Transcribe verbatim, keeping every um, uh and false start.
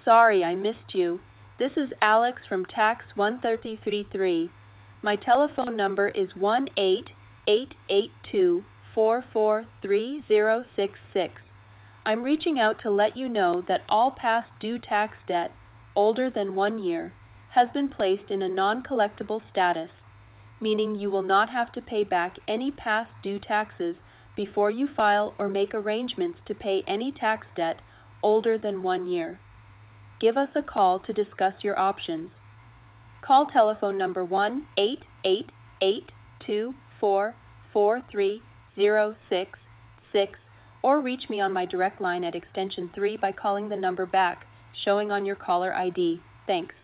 sorry I missed you. This is Alex from Tax one three three. My telephone number is one eight eight eight two four four three zero six six. I'm reaching out to let you know that all past due tax debt, older than one year, has been placed in a non-collectible status, meaning you will not have to pay back any past due taxes before you file or make arrangements to pay any tax debt older than one year. Give us a call to discuss your options. Call telephone number one eight eight eight two four four three zero six six or reach me on my direct line at extension three by calling the number back showing on your caller I D. Thanks.